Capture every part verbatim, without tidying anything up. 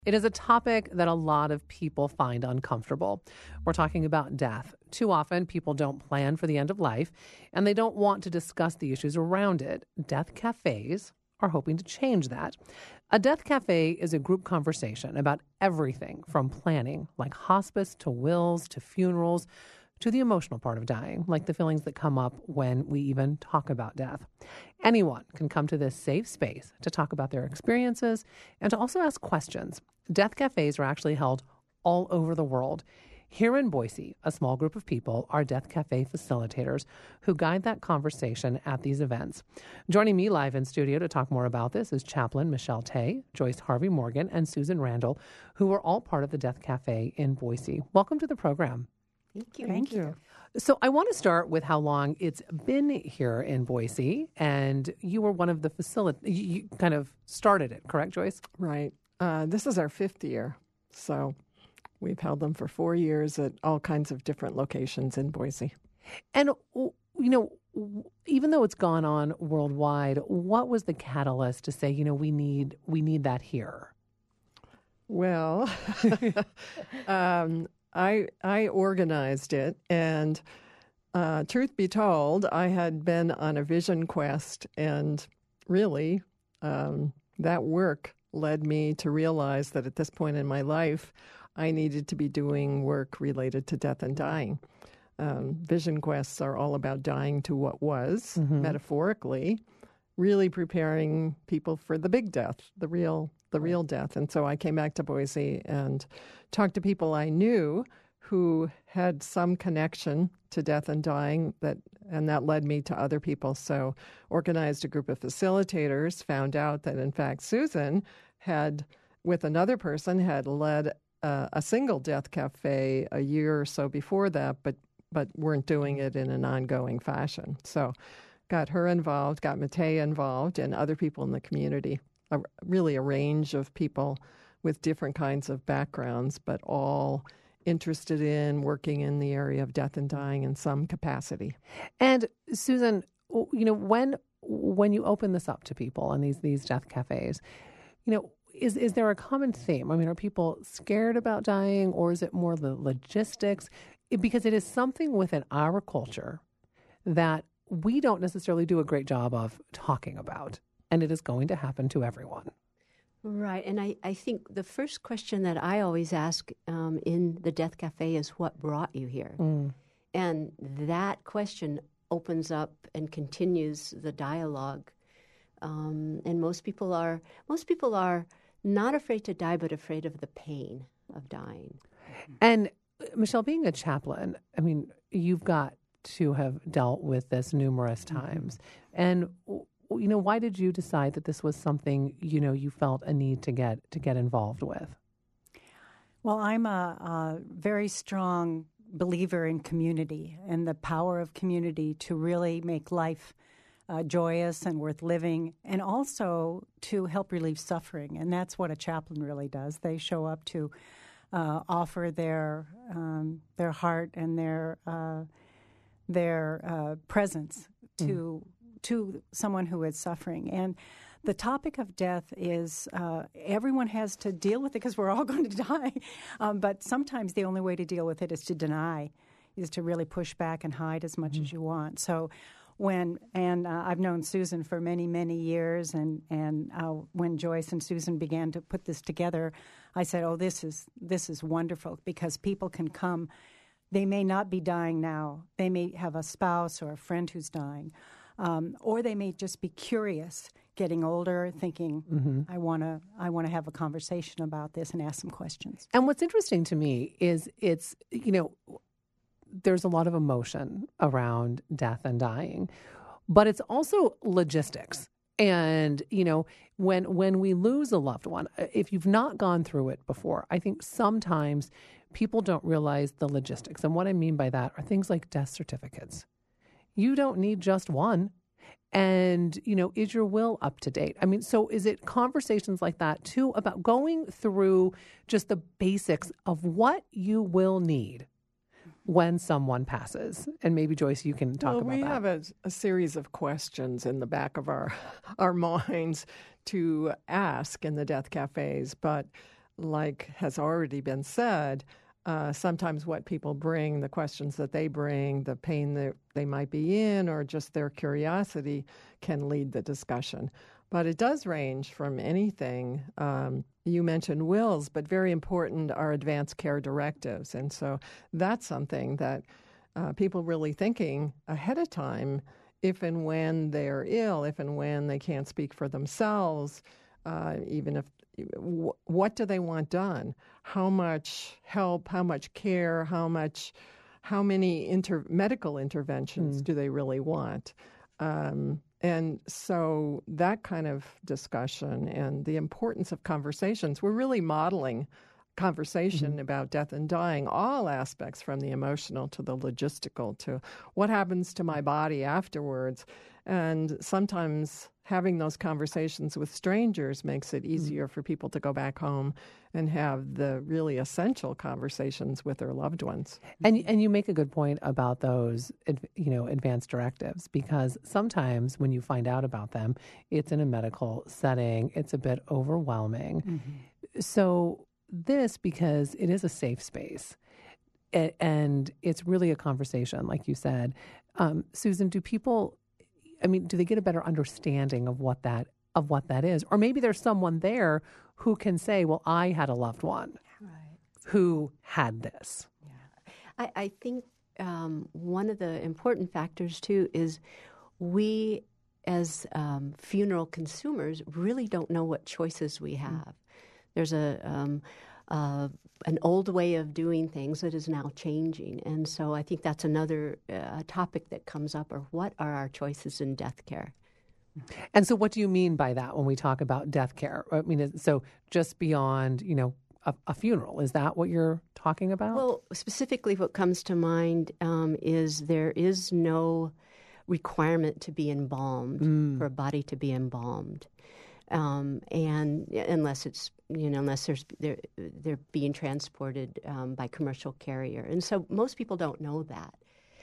It is a topic that a lot of people find uncomfortable. We're talking about death. Too often, people don't plan for the end of life, and they don't want to discuss the issues around it. Death cafes are hoping to change that. A death cafe is a group conversation about everything from planning, like hospice to wills to funerals, to the emotional part of dying, like the feelings that come up when we even talk about death. Anyone can come to this safe space to talk about their experiences and to also ask questions. Death cafes are actually held all over the world. Here in Boise, a small group of people are death cafe facilitators who guide that conversation at these events. Joining me live in studio to talk more about this is Chaplain Michelle Tay, Joyce Harvey Morgan, and Susan Randall, who are all part of the Death Cafe in Boise. Welcome to the program. Thank you. Thank you. So I want to start with how long it's been here in Boise, and you were one of the facility. You you kind of started it, correct, Joyce? Right. Uh, this is our fifth year, so we've held them for four years at all kinds of different locations in Boise. And, you know, even though it's gone on worldwide, what was the catalyst to say, you know, we need we need that here? Well, um, I I organized it, and uh, truth be told, I had been on a vision quest, and really um, that work led me to realize that at this point in my life, I needed to be doing work related to death and dying. Um, vision quests are all about dying to what was, mm-hmm. metaphorically, really preparing people for the big death, the real the right. real death. And so I came back to Boise and talked to people I knew who had some connection to death and dying, that, and that led me to other people. So organized a group of facilitators, found out that, in fact, Susan had, with another person, had led uh, a single death cafe a year or so before that, but but weren't doing it in an ongoing fashion. So got her involved, got Matei involved, and other people in the community, a, really a range of people with different kinds of backgrounds, but all interested in working in the area of death and dying in some capacity. And Susan, you know, when when you open this up to people in these these death cafes, you know, is is there a common theme? I mean, are people scared about dying, or is it more the logistics? It, because it is something within our culture that we don't necessarily do a great job of talking about, and it is going to happen to everyone. Right. And I, I think the first question that I always ask um, in the Death Cafe is, what brought you here? Mm. And that question opens up and continues the dialogue. Um, and most people are most people are not afraid to die, but afraid of the pain of dying. And Michelle, being a chaplain, I mean, you've got to have dealt with this numerous times. Mm-hmm. And you know, why did you decide that this was something, you know, you felt a need to get to get involved with? Well, I'm a, a very strong believer in community and the power of community to really make life uh, joyous and worth living, and also to help relieve suffering. And that's what a chaplain really does. They show up to uh, offer their um, their heart and their uh, their uh, presence to. Mm. to someone who is suffering. And the topic of death is uh, everyone has to deal with it because we're all going to die. Um, but sometimes the only way to deal with it is to deny, is to really push back and hide as much mm-hmm. as you want. So when, and uh, I've known Susan for many, many years, and, and uh, when Joyce and Susan began to put this together, I said, oh, this is this is wonderful, because people can come. They may not be dying now. They may have a spouse or a friend who's dying. Um, or they may just be curious, getting older, thinking, mm-hmm. I want to I want to have a conversation about this and ask some questions. And what's interesting to me is it's, you know, there's a lot of emotion around death and dying, but it's also logistics. And, you know, when when we lose a loved one, if you've not gone through it before, I think sometimes people don't realize the logistics. And what I mean by that are things like death certificates. You don't need just one. And, you know, is your will up to date? I mean, so is it conversations like that, too, about going through just the basics of what you will need when someone passes? And maybe, Joyce, you can talk well, about we that. We have a, a series of questions in the back of our, our minds to ask in the death cafes. But like has already been said, uh, sometimes what people bring, the questions that they bring, the pain that they might be in, or just their curiosity can lead the discussion. But it does range from anything. Um, you mentioned wills, but very important are advanced care directives. And so that's something that uh, people really thinking ahead of time, if and when they're ill, if and when they can't speak for themselves, uh, even if, w- what do they want done? How much help, how much care, how much, how many inter- medical interventions mm. do they really want? Um, and so that kind of discussion and the importance of conversations, we're really modeling conversation mm-hmm. about death and dying, all aspects from the emotional to the logistical to what happens to my body afterwards. And sometimes having those conversations with strangers makes it easier mm-hmm. for people to go back home and have the really essential conversations with their loved ones. And and you make a good point about those, you know, advanced directives, because sometimes when you find out about them, it's in a medical setting, it's a bit overwhelming. Mm-hmm. So this, because it is a safe space and it's really a conversation, like you said. Um, Susan, do people, I mean, do they get a better understanding of what that of what that is? Or maybe there's someone there who can say, well, I had a loved one right. who had this. Yeah. I, I think um, one of the important factors, too, is we as um, funeral consumers really don't know what choices we have. Mm. There's a um, uh, an old way of doing things that is now changing. And so I think that's another uh, topic that comes up, or what are our choices in death care? And so what do you mean by that when we talk about death care? I mean, so just beyond, you know, a, a funeral, is that what you're talking about? Well, specifically what comes to mind um, is there is no requirement to be embalmed, mm. for a body to be embalmed. Um, and unless it's, you know, unless there's, they're, they're being transported um, by commercial carrier. And so most people don't know that.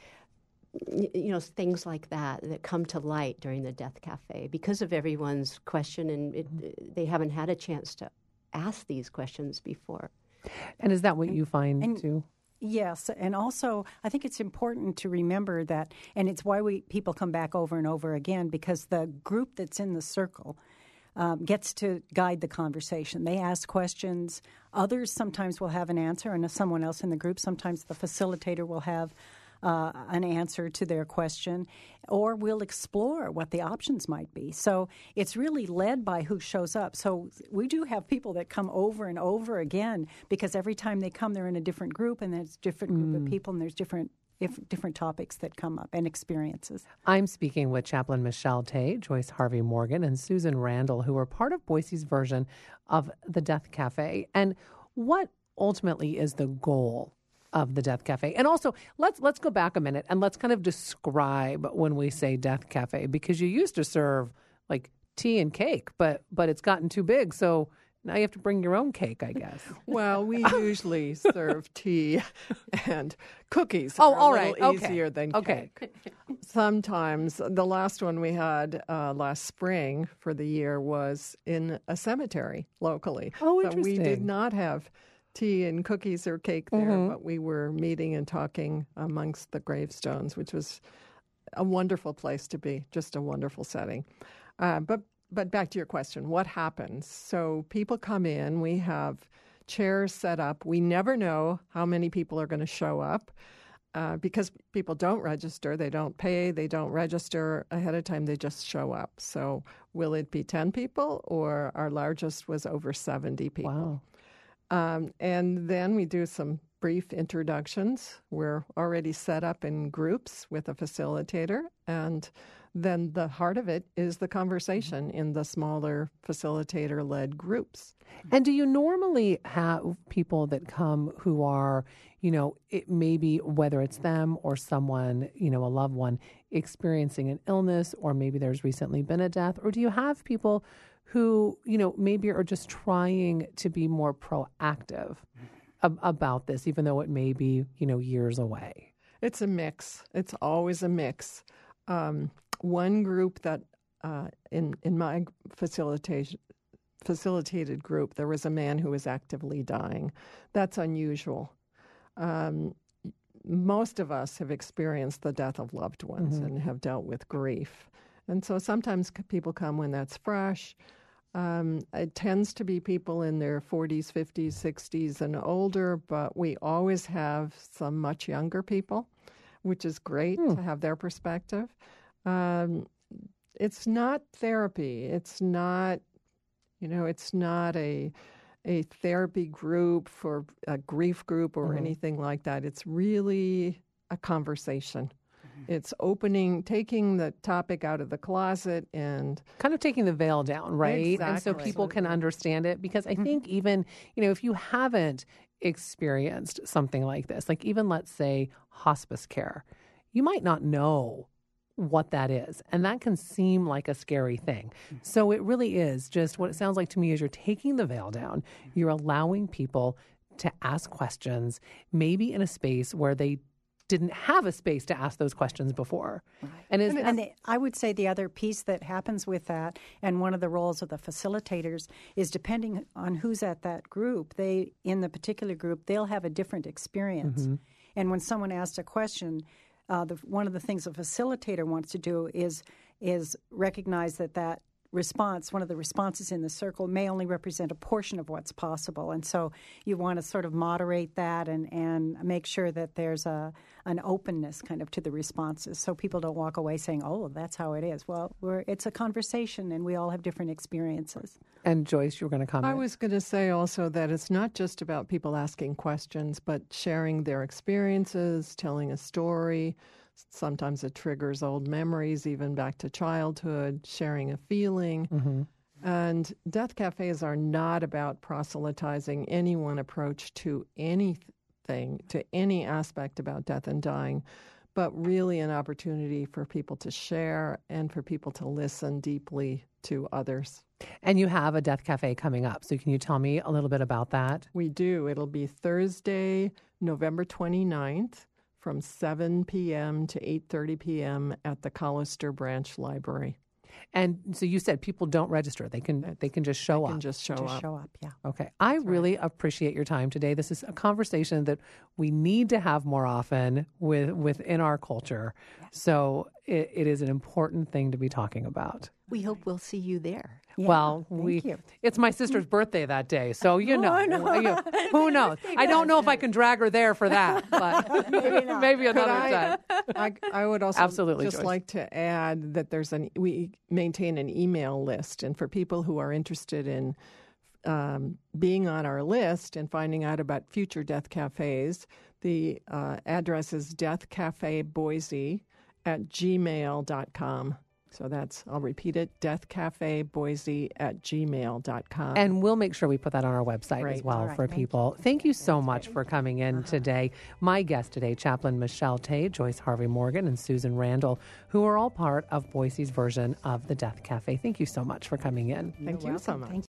You know, things like that that come to light during the Death Cafe because of everyone's question, and it, they haven't had a chance to ask these questions before. And is that what you find and, too? Yes, and also I think it's important to remember that, and it's why we people come back over and over again, because the group that's in the circle Um, gets to guide the conversation. They ask questions. Others sometimes will have an answer, and someone else in the group, sometimes the facilitator will have uh, an answer to their question, or we'll explore what the options might be. So it's really led by who shows up. So we do have people that come over and over again, because every time they come, they're in a different group, and there's a different group mm. of people, and there's different If different topics that come up and experiences. I'm speaking with Chaplain Michelle Tay, Joyce Harvey Morgan, and Susan Randall, who are part of Boise's version of the Death Cafe. And what ultimately is the goal of the Death Cafe? And also, let's let's go back a minute and let's kind of describe when we say Death Cafe, because you used to serve like tea and cake, but but it's gotten too big, so now you have to bring your own cake, I guess. Well, we usually serve tea and cookies. Oh, are all a right. little Okay. easier than okay. cake. Sometimes, the last one we had uh, last spring for the year was in a cemetery locally. Oh, so we interesting. did not have tea and cookies or cake there, mm-hmm. but we were meeting and talking amongst the gravestones, which was a wonderful place to be, just a wonderful setting. Uh, but But back to your question, what happens? So people come in, we have chairs set up. We never know how many people are going to show up uh, because people don't register. They don't pay. They don't register ahead of time. They just show up. So will it be ten people, or our largest was over seventy people? Wow. Um, and then we do some brief introductions. We're already set up in groups with a facilitator, and then the heart of it is the conversation in the smaller facilitator-led groups. And do you normally have people that come who are, you know, it maybe whether it's them or someone, you know, a loved one experiencing an illness, or maybe there's recently been a death, or do you have people who, you know, maybe are just trying to be more proactive ab- about this, even though it may be, you know, years away? It's a mix. It's always a mix. Um, one group that uh, in in my facilitation facilitated group, there was a man who was actively dying. That's unusual. Um, most of us have experienced the death of loved ones mm-hmm. and have dealt with grief. And so sometimes people come when that's fresh. Um, it tends to be people in their forties, fifties, sixties, and older, but we always have some much younger people, which is great hmm. to have their perspective. Um, it's not therapy. It's not, you know, it's not a a therapy group for a grief group or mm-hmm. anything like that. It's really a conversation. It's opening, taking the topic out of the closet and... kind of taking the veil down, right? Exactly. And so people can understand it. Because I think even, you know, if you haven't experienced something like this, like even let's say hospice care, you might not know what that is. And that can seem like a scary thing. So it really is just what it sounds like to me is you're taking the veil down. You're allowing people to ask questions, maybe in a space where they didn't have a space to ask those questions before. Right. And, is, and the, I would say the other piece that happens with that, and one of the roles of the facilitators, is depending on who's at that group, they, in the particular group, they'll have a different experience. Mm-hmm. And when someone asks a question, uh, the, one of the things a facilitator wants to do is is recognize that that response, one of the responses in the circle, may only represent a portion of what's possible. And so you want to sort of moderate that and, and make sure that there's a an openness kind of to the responses so people don't walk away saying, oh, that's how it is. Well, we're, it's a conversation and we all have different experiences. And Joyce, you were going to comment. I was going to say also that it's not just about people asking questions, but sharing their experiences, telling a story. Sometimes it triggers old memories, even back to childhood, sharing a feeling. Mm-hmm. And death cafes are not about proselytizing any one approach to anything, to any aspect about death and dying, but really an opportunity for people to share and for people to listen deeply to others. And you have a death cafe coming up. So can you tell me a little bit about that? We do. It'll be Thursday, November twenty-ninth. From seven p.m. to eight thirty p.m. at the Collister Branch Library. And so you said people don't register. They can they can just show they up. Can just show just up. show up, yeah. Okay. I That's really right. appreciate your time today. This is a conversation that we need to have more often with within our culture. Yes. So it, it is an important thing to be talking about. We hope we'll see you there. Yeah, well, thank we you. It's my sister's birthday that day, so you know. Oh, no. you, who knows? I don't know if I can drag her there for that, but maybe, not. maybe another I, time. I, I would also Absolutely, just Joyce. like to add that there's an we maintain an email list, and for people who are interested in um, being on our list and finding out about future death cafes, the uh, address is deathcafeboise at gmail dot com. So that's, I'll repeat it, deathcafeboise at gmail dot com. And we'll make sure we put that on our website Great. as well right, for thank people. you. Thank you so much for coming in uh-huh. today. My guest today, Chaplain Michelle Tay, Joyce Harvey Morgan, and Susan Randall, who are all part of Boise's version of the Death Cafe. Thank you so much for coming in. Thank You're you so welcome. much. Thank